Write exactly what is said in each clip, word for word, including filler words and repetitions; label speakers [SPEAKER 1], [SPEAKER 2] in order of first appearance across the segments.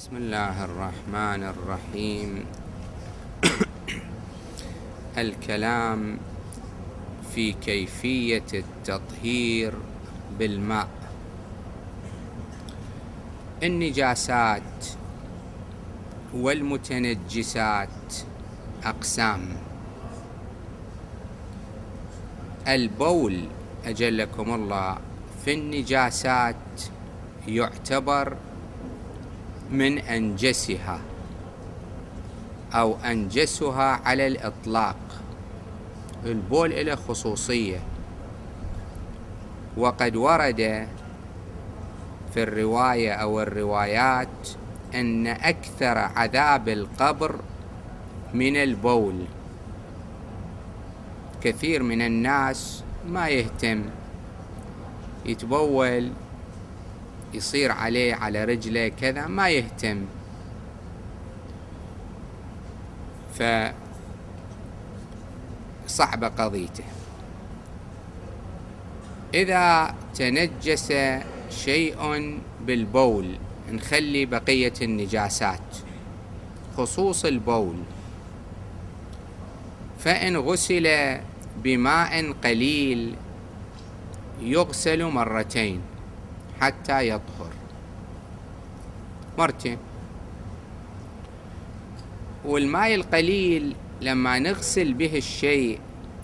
[SPEAKER 1] بسم الله الرحمن الرحيم. الكلام في كيفية التطهير بالماء. النجاسات والمتنجسات أقسام. البول أجلكم الله في النجاسات يعتبر من أنجسها أو أنجسها على الإطلاق. البول له خصوصية، وقد ورد في الرواية أو الروايات أن أكثر عذاب القبر من البول. كثير من الناس ما يهتم، يتبول يصير عليه على رجله كذا، ما يهتم، فصعبة قضيته. إذا تنجس شيء بالبول نخلي بقية النجاسات، خصوص البول، فإن غسل بماء قليل يغسل مرتين حتى يطهر، مرتين. والماء القليل لما نغسل به الشيء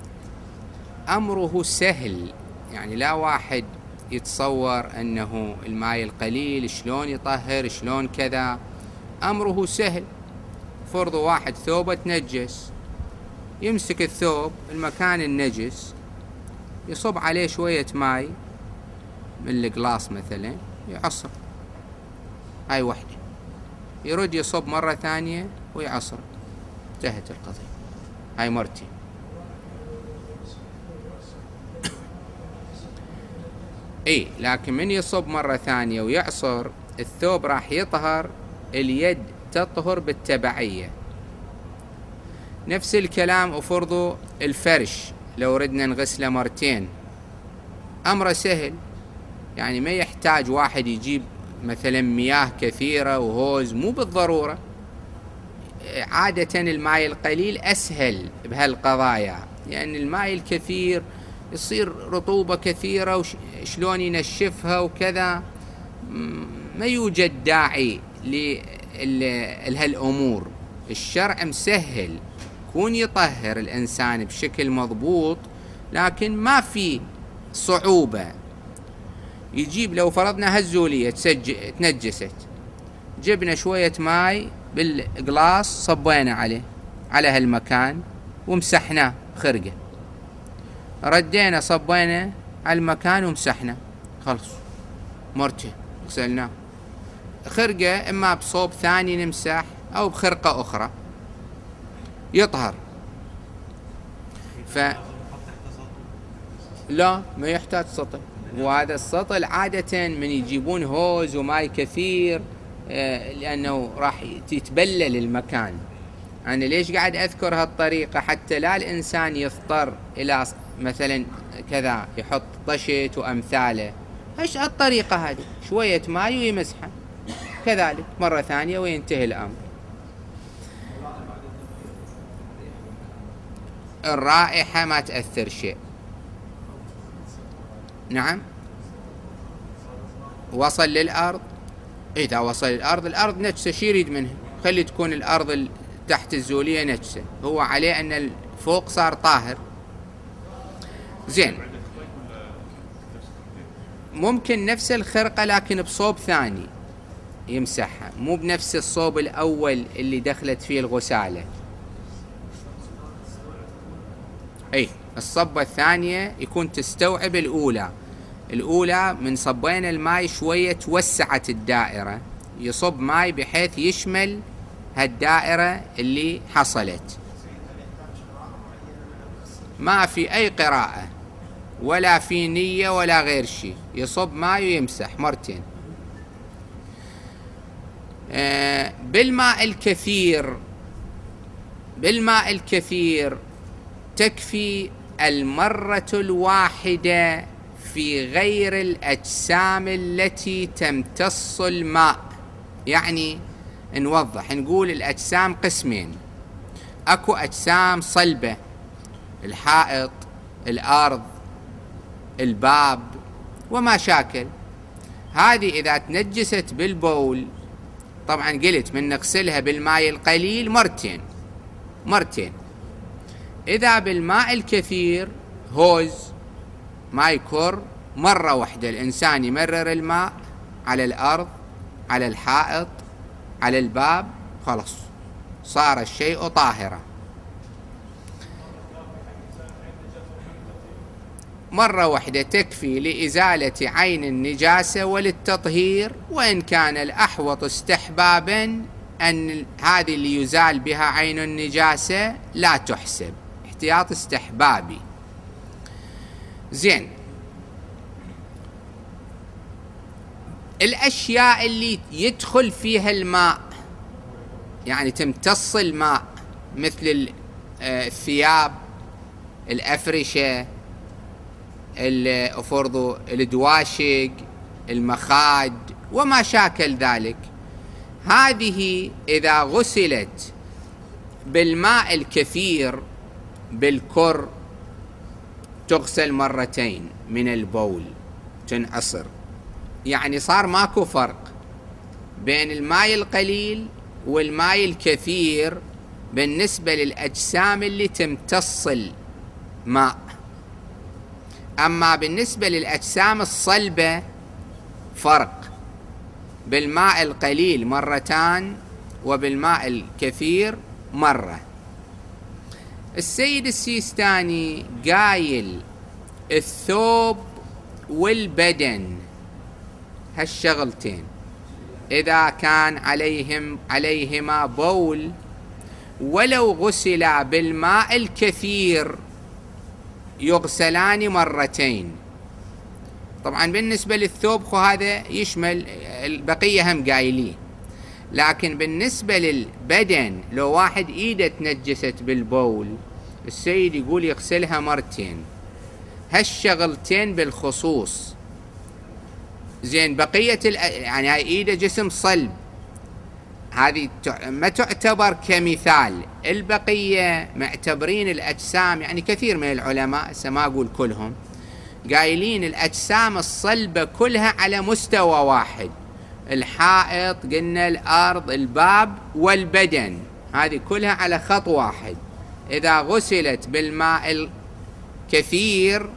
[SPEAKER 1] أمره سهل، يعني لا واحد يتصور أنه الماء القليل شلون يطهر شلون كذا، أمره سهل. فرض واحد ثوبه تنجس، يمسك الثوب المكان النجس يصب عليه شوية ماء من القلاص مثلا يعصر، هاي وحدة، يرد يصب مرة ثانية ويعصر، انتهت القضية، هاي مرتين. اي لكن من يصب مرة ثانية ويعصر الثوب راح يطهر، اليد تطهر بالتبعية. نفس الكلام أفرضوا الفرش لو ردنا نغسله مرتين أمره سهل، يعني ما يحتاج واحد يجيب مثلا مياه كثيرة وهوز، مو بالضرورة. عادة الماء القليل أسهل بهالقضايا، لأن يعني الماء الكثير يصير رطوبة كثيرة وشلون ينشفها وكذا، ما يوجد داعي لهالأمور. الشرع مسهل، كون يطهر الإنسان بشكل مضبوط، لكن ما في صعوبة. يجيب لو فرضنا هالزولية تنجست، جبنا شوية ماي بالقلاص صبينا عليه على هالمكان ومسحناه خرقة، ردينا صبينا على المكان ومسحنا، خلص مرتين غسلناه. خرقة إما بصوب ثاني نمسح أو بخرقة أخرى يطهر. ف لا ما يحتاج سطل، وهذا السطل عادة من يجيبون هوز وماي كثير، لأنه راح يتبلل المكان. أنا ليش قاعد أذكر هالطريقة؟ حتى لا الإنسان يضطر إلى مثلا كذا يحط طشت وأمثاله، إيش الطريقة هذه؟ شوية ماي ويمسحه كذلك مرة ثانية وينتهي الأمر. الرائحة ما تأثر شيء. نعم، وصل للأرض، إذا وصل الأرض، الأرض نجسة، شي يريد منها؟ خلي تكون الأرض تحت الزولية نجسة، هو عليه أن الفوق صار طاهر. زين، ممكن نفس الخرقة لكن بصوب ثاني يمسحها، مو بنفس الصوب الأول اللي دخلت فيه الغسالة. أي الصبة الثانية يكون تستوعب الأولى. الأولى من صبين الماء شوية توسعت الدائرة، يصب ماء بحيث يشمل هالدائرة اللي حصلت. ما في أي قراءة ولا في نية ولا غير شيء، يصب ماء ويمسح مرتين. آه بالماء الكثير، بالماء الكثير تكفي المرة الواحدة في غير الأجسام التي تمتص الماء. يعني نوضح نقول الأجسام قسمين. أكو أجسام صلبة، الحائط، الأرض، الباب وما شاكل. هذه إذا تنجست بالبول، طبعا قلت من نغسلها بالماء القليل مرتين مرتين. إذا بالماء الكثير هوز ما يكر، مرة واحدة الإنسان يمرر الماء على الأرض، على الحائط، على الباب، خلاص صار الشيء طاهرا. مرة واحدة تكفي لإزالة عين النجاسة وللتطهير، وإن كان الأحوط استحبابا أن هذه اللي يزال بها عين النجاسة لا تحسب، احتياط استحبابي. زين، الأشياء اللي يدخل فيها الماء، يعني تمتص الماء، مثل الثياب، الأفرشة، فرض الدواشق، المخاد وما شاكل ذلك، هذه إذا غسلت بالماء الكثير بالكر تغسل مرتين من البول، تنعصر. يعني صار ماكو فرق بين الماء القليل والماء الكثير بالنسبة للأجسام اللي تمتص الماء. أما بالنسبة للأجسام الصلبة فرق، بالماء القليل مرتان وبالماء الكثير مرة. السيد السيستاني قايل الثوب والبدن هالشغلتين إذا كان عليهم عليهما بول ولو غسلا بالماء الكثير يغسلان مرتين. طبعا بالنسبة للثوب خو هذا يشمل البقية هم قايلين، لكن بالنسبة للبدن لو واحد ايده تنجست بالبول السيد يقول يغسلها مرتين. هالشغلتين بالخصوص. زين، بقية يعني هاي ايده جسم صلب، هذه ما تعتبر كمثال. البقية معتبرين الأجسام، يعني كثير من العلماء ما أقول كلهم، قايلين الأجسام الصلبة كلها على مستوى واحد. الحائط قلنا، الأرض، الباب والبدن، هذه كلها على خط واحد. إذا غسلت بالماء الكثير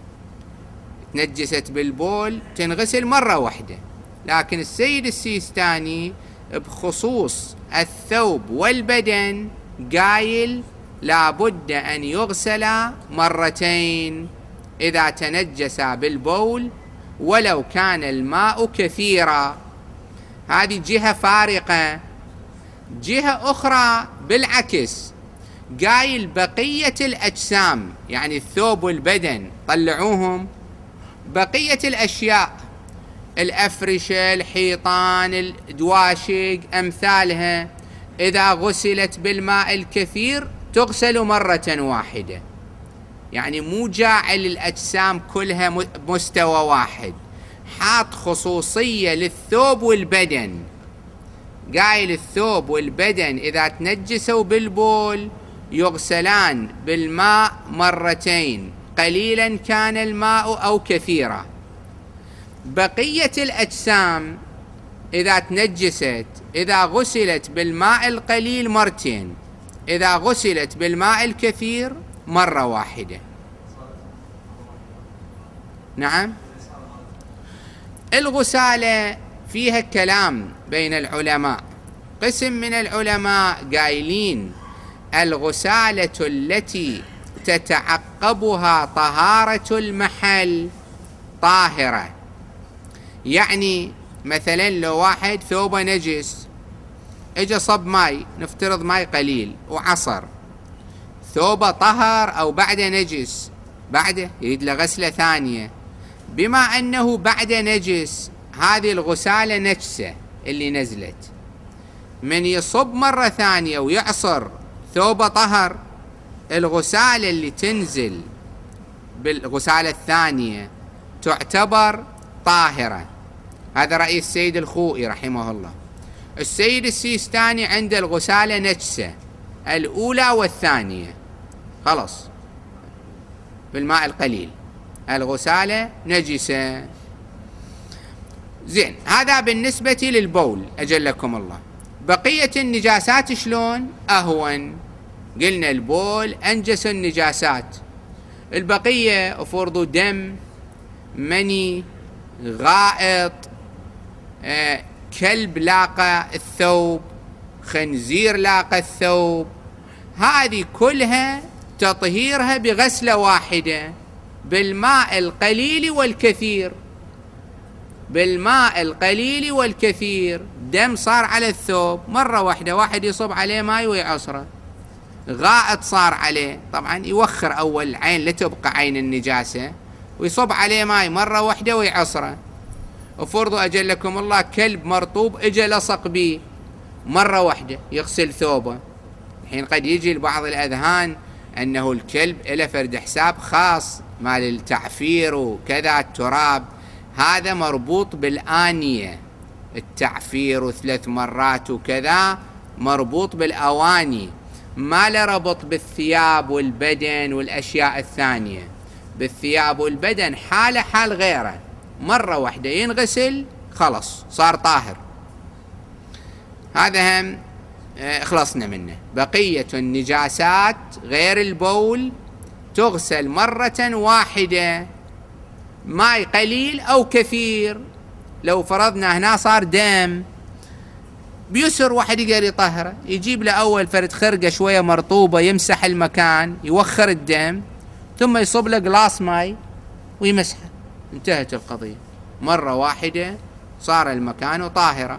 [SPEAKER 1] تنجست بالبول تنغسل مرة واحدة. لكن السيد السيستاني بخصوص الثوب والبدن قايل لابد أن يغسلا مرتين إذا تنجسا بالبول ولو كان الماء كثيرا. هذه جهة فارقة. جهة أخرى بالعكس، قايل بقية الأجسام، يعني الثوب والبدن طلعوهم، بقية الأشياء، الأفرشة، الحيطان، الدواشق، أمثالها، إذا غسلت بالماء الكثير تغسل مرة واحدة. يعني مو جاعل الأجسام كلها مستوى واحد، حاط خصوصية للثوب والبدن. قايل الثوب والبدن إذا تنجسوا بالبول يغسلان بالماء مرتين، قليلا كان الماء أو كثيرا. بقية الأجسام إذا تنجست إذا غسلت بالماء القليل مرتين، إذا غسلت بالماء الكثير مرة واحدة. نعم. الغسالة فيها كلام بين العلماء. قسم من العلماء قايلين الغسالة التي تتعقبها طهارة المحل طاهرة. يعني مثلا لو واحد ثوبه نجس، اجا صب ماي، نفترض ماي قليل وعصر، ثوبه طهر أو بعده نجس، بعده يريد له غسلة ثانية، بما أنه بعده نجس هذه الغسالة نجسة اللي نزلت، من يصب مرة ثانية ويعصر ثوبه طهر، الغسالة اللي تنزل بالغسالة الثانية تعتبر طاهرة. هذا رأي السيد الخوئي رحمه الله. السيد السيستاني عند الغسالة نجسة الأولى والثانية، خلص بالماء القليل الغسالة نجسة. زين، هذا بالنسبة للبول أجلكم الله. بقية النجاسات شلون؟ أهون. قلنا البول أنجس النجاسات، البقية فرض دم، مني، غائط، آه، كلب لاقى الثوب، خنزير لاقى الثوب، هذه كلها تطهيرها بغسلة واحدة بالماء القليل والكثير. بالماء القليل والكثير، دم صار على الثوب مرة واحدة، واحد يصب عليه ماء ويعصره. غائط صار عليه، طبعا يوخر أول عين لتبقى عين النجاسة، ويصب عليه ماء مرة واحدة ويعصره. وفرضوا أجلكم الله كلب مرطوب اجى لصق بيه، مرة واحدة يغسل ثوبه. الحين قد يجي لبعض الأذهان أنه الكلب له فرد حساب خاص مال التعفير وكذا التراب، هذا مربوط بالآنية، التعفير وثلاث مرات وكذا مربوط بالأواني، ما له ربط بالثياب والبدن والأشياء الثانية. بالثياب والبدن حالة حال غيره، مرة واحدة ينغسل خلص صار طاهر. هذا هم خلصنا منه. بقية النجاسات غير البول تغسل مرة واحدة، ماء قليل أو كثير. لو فرضنا هنا صار دم، بيسر واحد يقدر يطهره، يجيب له أول فرد خرقة شوية مرطوبة يمسح المكان، يوخر الدم، ثم يصب له قلاص ماء ويمسحه، انتهت القضية، مرة واحدة صار المكان طاهرة.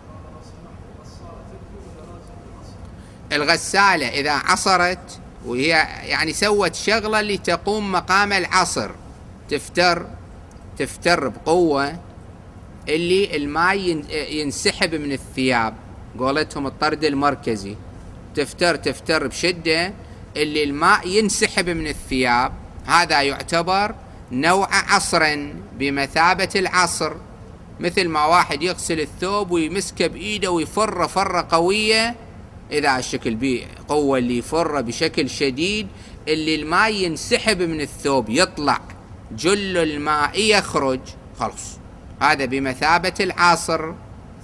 [SPEAKER 1] الغسالة إذا عصرت وهي يعني سوت شغلة اللي تقوم مقام العصر، تفتر تفتر بقوة، اللي الماء ينسحب من الثياب، قولتهم الطرد المركزي، تفتر تفتر بشدة اللي الماء ينسحب من الثياب، هذا يعتبر نوع عصر بمثابة العصر. مثل ما واحد يغسل الثوب ويمسكه بإيده ويفر فرة قوية، إذا الشكل بيه قوة اللي يفر بشكل شديد، اللي الماء ينسحب من الثوب يطلع جل الماء يخرج، خلص هذا بمثابة العصر.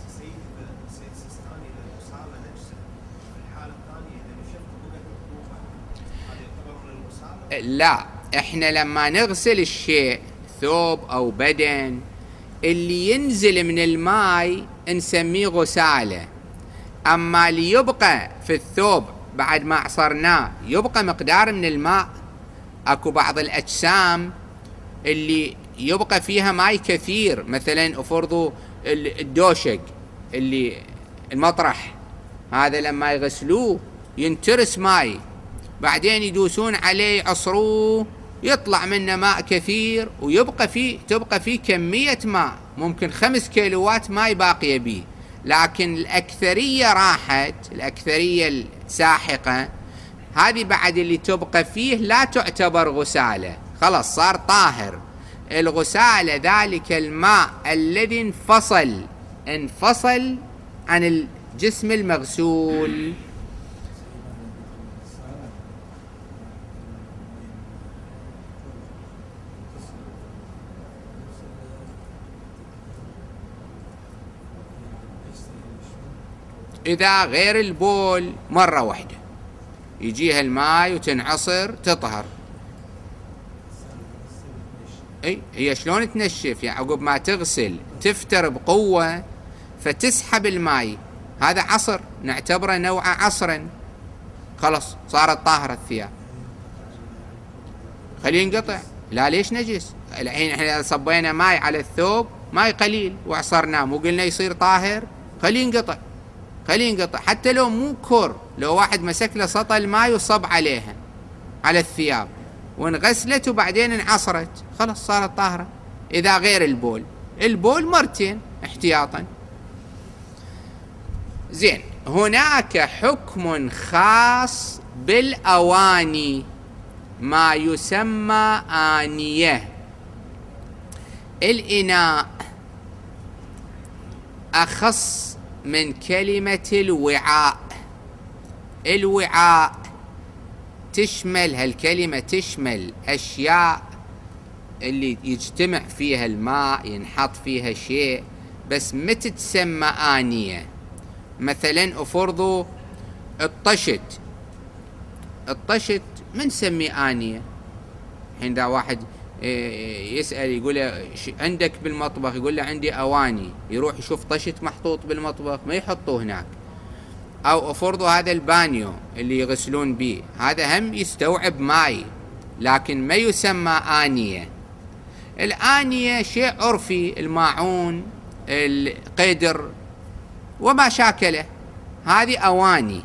[SPEAKER 1] لا، احنا لما نغسل الشيء ثوب او بدن اللي ينزل من الماء نسميه غسالة، اما اللي يبقى في الثوب بعد ما عصرناه يبقى مقدار من الماء، اكو بعض الاجسام اللي يبقى فيها ماء كثير، مثلا افرضوا الدوشق اللي المطرح هذا لما يغسلوه ينترس ماء، بعدين يدوسون عليه يعصروه يطلع منه ماء كثير، ويبقى فيه تبقى فيه كمية ماء ممكن خمس كيلوات ماء باقية بيه، لكن الأكثرية راحت، الأكثرية الساحقة هذه بعد اللي تبقى فيه لا تعتبر غسالة، خلاص صار طاهر. الغسالة ذلك الماء الذي انفصل انفصل عن الجسم المغسول. إذا غير البول مرة واحدة يجيها الماء وتنعصر تطهر. اي هي شلون تنشف؟ يعني عقب ما تغسل تفتر بقوة فتسحب الماء، هذا عصر نعتبره نوع عصرا، خلص صارت طاهرة الثياب. خليه ينقطع، لا ليش نجس؟ الحين احنا صبينا ماء على الثوب ماء قليل وعصرناه، مو قلنا يصير طاهر؟ خليه ينقطع خليه ينقطع، حتى لو مو كور، لو واحد مسك له سطل ماء وصب عليها على الثياب وانغسلت وبعدين انعصرت، خلاص صارت طاهرة. إذا غير البول، البول مرتين احتياطا. زين، هناك حكم خاص بالأواني، ما يسمى آنية. الإناء أخص من كلمة الوعاء. الوعاء تشمل، هالكلمة تشمل أشياء اللي يجتمع فيها الماء، ينحط فيها شيء، بس متى تسمى آنية؟ مثلا أفرضوا الطشت، الطشت من نسميه آنية؟ الحين دا واحد يسأل يقول له عندك بالمطبخ، يقول له عندي أواني، يروح يشوف طشت محطوط بالمطبخ ما يحطوه هناك. أو أفرضوا هذا البانيو اللي يغسلون به، هذا هم يستوعب ماء لكن ما يسمى آنية. الآنية شيء عرفي، الماعون، القدر وما شاكله، هذه أواني.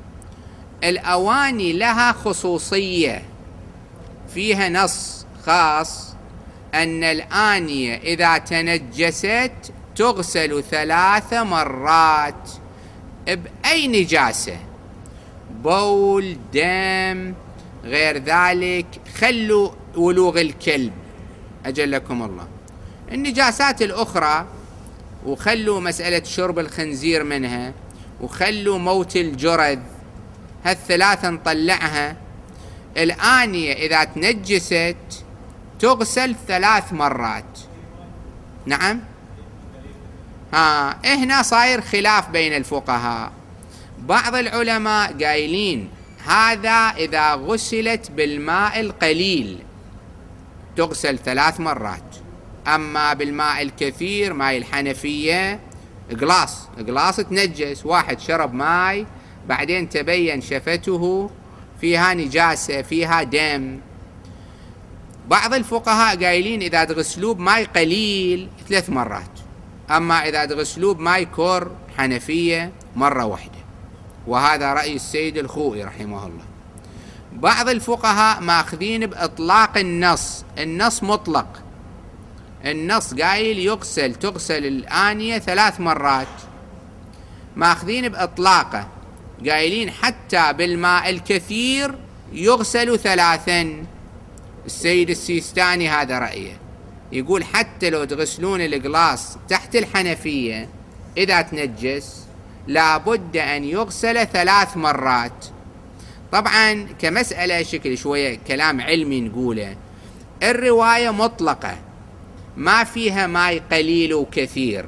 [SPEAKER 1] الأواني لها خصوصية، فيها نص خاص أن الآنية إذا تنجست تغسل ثلاث مرات بأي نجاسة، بول، دم، غير ذلك. خلوا ولوغ الكلب أجلكم الله، النجاسات الأخرى، وخلوا مسألة شرب الخنزير منها، وخلوا موت الجرذ، هالثلاثة نطلعها. الآنية إذا تنجست تغسل ثلاث مرات. نعم، ها هنا صاير خلاف بين الفقهاء. بعض العلماء قايلين هذا إذا غسلت بالماء القليل تغسل ثلاث مرات، أما بالماء الكثير، ماء الحنفية، قلاص قلاص تنجس، واحد شرب ماء بعدين تبين شفته فيها نجاسة، فيها دم. بعض الفقهاء قايلين إذا تغسلوه بماء قليل ثلاث مرات، أما إذا تغسلوه بماء كور حنفية مرة واحدة، وهذا رأي السيد الخوئي رحمه الله. بعض الفقهاء ماخذين بإطلاق النص، النص مطلق، النص قايل يغسل تغسل الآنية ثلاث مرات، ماخذين بإطلاقه، قايلين حتى بالماء الكثير يغسل ثلاثا. السيد السيستاني هذا رأيه، يقول حتى لو تغسلون القلاص تحت الحنفية إذا تنجس لابد أن يغسل ثلاث مرات. طبعا كمسألة شكل شوية كلام علمي نقوله، الرواية مطلقة ما فيها ماء قليل وكثير،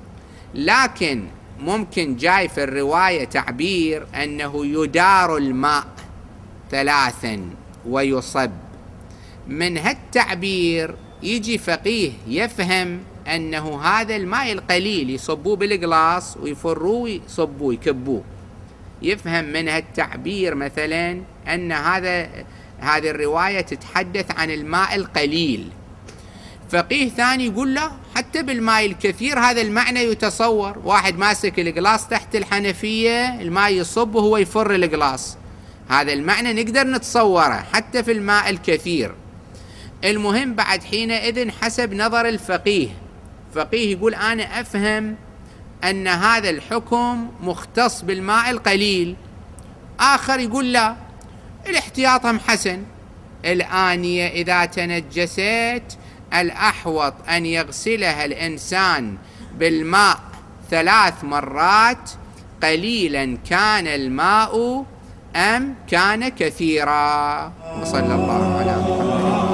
[SPEAKER 1] لكن ممكن جاي في الرواية تعبير أنه يدار الماء ثلاثا ويصب. من هالتعبير يجي فقيه يفهم أنه هذا الماء القليل يصبوه بالقلاص ويفروه يصبوه يكبوه، يفهم من هالتعبير مثلا أن هذا هذه الرواية تتحدث عن الماء القليل. فقيه ثاني يقول له حتى بالماء الكثير هذا المعنى يتصور، واحد ماسك القلاص تحت الحنفية، الماء يصب وهو يفر القلاص، هذا المعنى نقدر نتصوره حتى في الماء الكثير. المهم بعد حينئذ حسب نظر الفقيه، فقيه يقول أنا أفهم أن هذا الحكم مختص بالماء القليل، آخر يقول لا، الاحتياط هم حسن، الآنية إذا تنجست الأحوط أن يغسلها الإنسان بالماء ثلاث مرات، قليلا كان الماء أم كان كثيرا. وصلى الله على محمد.